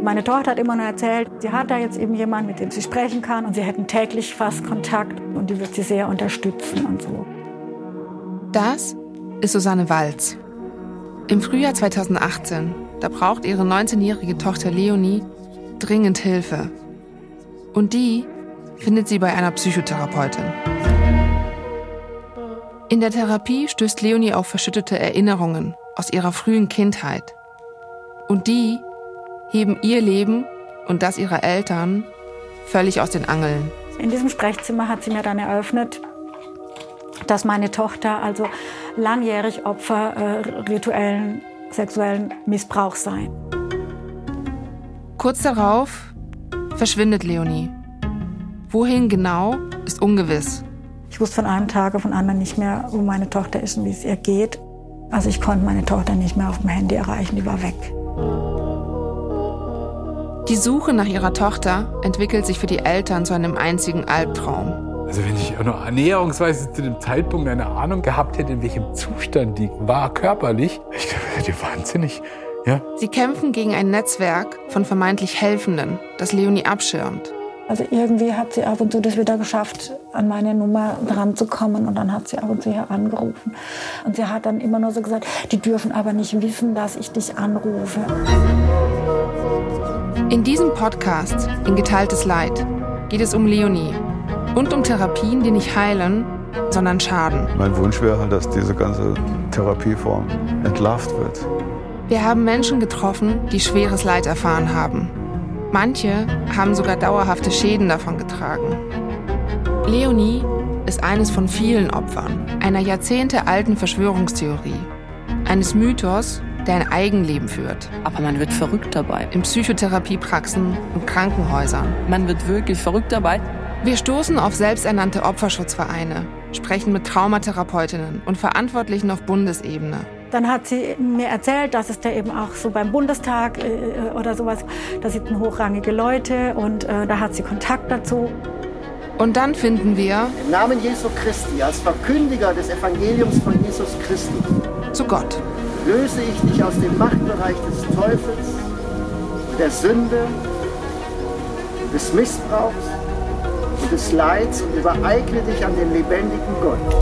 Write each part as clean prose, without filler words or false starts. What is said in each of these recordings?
Meine Tochter hat immer nur erzählt, sie hat da jetzt eben jemanden, mit dem sie sprechen kann und sie hätten täglich fast Kontakt und die wird sie sehr unterstützen und so. Das ist Susanne Walz. Im Frühjahr 2018, da braucht ihre 19-jährige Tochter Leonie dringend Hilfe. Und die findet sie bei einer Psychotherapeutin. In der Therapie stößt Leonie auf verschüttete Erinnerungen aus ihrer frühen Kindheit. Und die heben ihr Leben und das ihrer Eltern völlig aus den Angeln. In diesem Sprechzimmer hat sie mir dann eröffnet, dass meine Tochter also langjährig Opfer rituellen sexuellen Missbrauchs sei. Kurz darauf verschwindet Leonie. Wohin genau, ist ungewiss. Ich wusste von einem Tag auf den anderen nicht mehr, wo meine Tochter ist und wie es ihr geht. Also ich konnte meine Tochter nicht mehr auf dem Handy erreichen, die war weg. Die Suche nach ihrer Tochter entwickelt sich für die Eltern zu einem einzigen Albtraum. Also wenn ich auch noch annäherungsweise zu dem Zeitpunkt eine Ahnung gehabt hätte, in welchem Zustand die war körperlich, ich glaube, ich hätte wahnsinnig, ja. Sie kämpfen gegen ein Netzwerk von vermeintlich Helfenden, das Leonie abschirmt. Also irgendwie hat sie ab und zu das wieder geschafft, an meine Nummer dran zu kommen. Und dann hat sie ab und zu hier angerufen. Und sie hat dann immer nur so gesagt, die dürfen aber nicht wissen, dass ich dich anrufe. In diesem Podcast, in Geteiltes Leid, geht es um Leonie und um Therapien, die nicht heilen, sondern schaden. Mein Wunsch wäre halt, dass diese ganze Therapieform entlarvt wird. Wir haben Menschen getroffen, die schweres Leid erfahren haben. Manche haben sogar dauerhafte Schäden davon getragen. Leonie ist eines von vielen Opfern einer jahrzehntealten Verschwörungstheorie, eines Mythos, der ein Eigenleben führt. Aber man wird verrückt dabei. In Psychotherapiepraxen und Krankenhäusern. Man wird wirklich verrückt dabei. Wir stoßen auf selbsternannte Opferschutzvereine, sprechen mit Traumatherapeutinnen und Verantwortlichen auf Bundesebene. Dann hat sie mir erzählt, dass es da eben auch so beim Bundestag oder sowas, da sitzen hochrangige Leute und da hat sie Kontakt dazu. Und dann finden wir im Namen Jesu Christi, als Verkündiger des Evangeliums von Jesus Christus, zu Gott. Löse ich dich aus dem Machtbereich des Teufels, der Sünde, des Missbrauchs und des Leids und übereigne dich an den lebendigen Gott.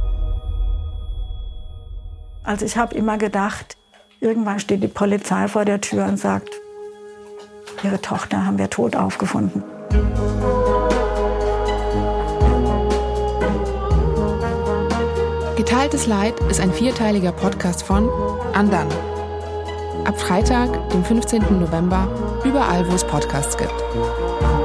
Also ich habe immer gedacht, irgendwann steht die Polizei vor der Tür und sagt, ihre Tochter haben wir tot aufgefunden. Geteiltes Leid ist ein 4-teiliger Podcast von Andan. Ab Freitag, dem 15. November, überall, wo es Podcasts gibt.